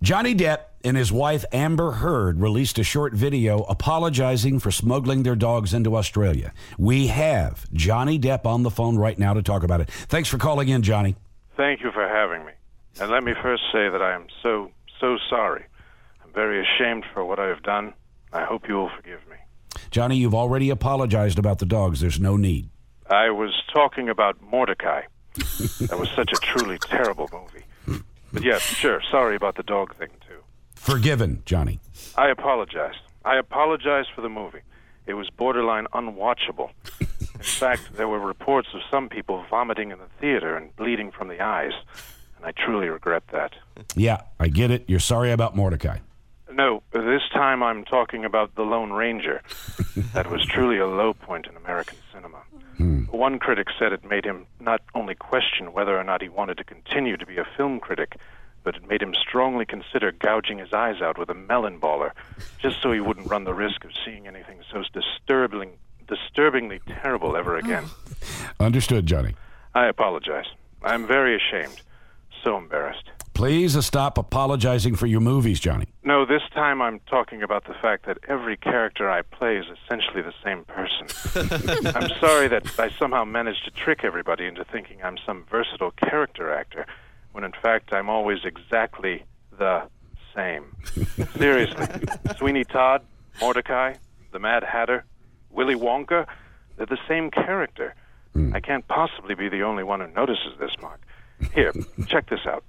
Johnny Depp and his wife Amber Heard released a short video apologizing for smuggling their dogs into Australia. We have Johnny Depp on the phone right now to talk about it. Thanks for calling in, Johnny. Thank you for having me. And let me first say that I am so sorry. I'm very ashamed for what I have done. I hope you will forgive me. Johnny, you've already apologized about the dogs. There's no need. I was talking about Mordecai. That was such a truly terrible movie. But yeah, sure, sorry about the dog thing, too. Forgiven, Johnny. I apologize. I apologize for the movie. It was borderline unwatchable. In fact, there were reports of some people vomiting in the theater and bleeding from the eyes. And I truly regret that. Yeah, I get it. You're sorry about Mordecai. No, this time I'm talking about The Lone Ranger. That was truly a low point in American cinema. One critic said it made him not only question whether or not he wanted to continue to be a film critic, but it made him strongly consider gouging his eyes out with a melon baller, just so he wouldn't run the risk of seeing anything so disturbingly terrible ever again. Understood, Johnny. I apologize. I'm very ashamed. So embarrassed. Please stop apologizing for your movies, Johnny. No, this time I'm talking about the fact that every character I play is essentially the same person. I'm sorry that I somehow managed to trick everybody into thinking I'm some versatile character actor, when in fact I'm always exactly the same. Seriously. Sweeney Todd, Mordecai, the Mad Hatter, Willy Wonka, they're the same character. I can't possibly be the only one who notices this, Mark. Here, check this out.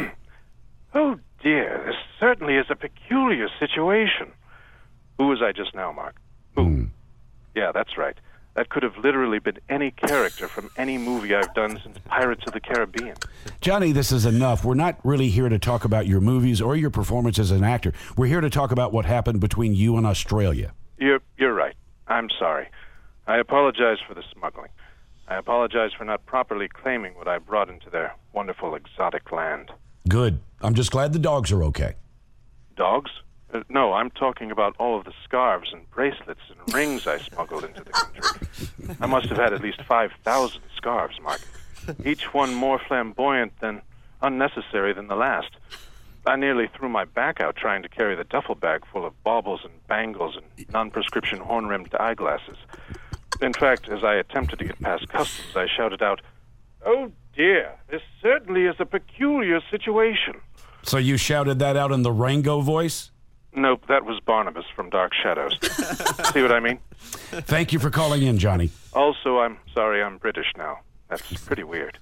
Oh, dear, this certainly is a peculiar situation. Who was I just now, Mark? Who? Yeah, that's right. That could have literally been any character from any movie I've done since Pirates of the Caribbean. Johnny, this is enough. We're not really here to talk about your movies or your performance as an actor. We're here to talk about what happened between you and Australia. You're right. I'm sorry. I apologize for the smuggling. I apologize for not properly claiming what I brought into their wonderful exotic land. Good. I'm just glad the dogs are okay. Dogs? No, I'm talking about all of the scarves and bracelets and rings I smuggled into the country. I must have had at least 5,000 scarves, Mark. Each one more flamboyant than unnecessary than the last. I nearly threw my back out trying to carry the duffel bag full of baubles and bangles and non-prescription horn-rimmed eyeglasses. In fact, as I attempted to get past customs, I shouted out, "Oh dear, this certainly is a peculiar situation." So you shouted that out in the Rango voice? Nope, that was Barnabas from Dark Shadows. See what I mean? Thank you for calling in, Johnny. Also, I'm sorry I'm British now. That's pretty weird.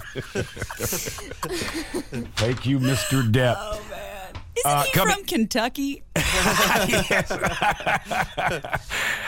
Thank you, Mr. Depp. Oh, man. Isn't he from Kentucky? Yes.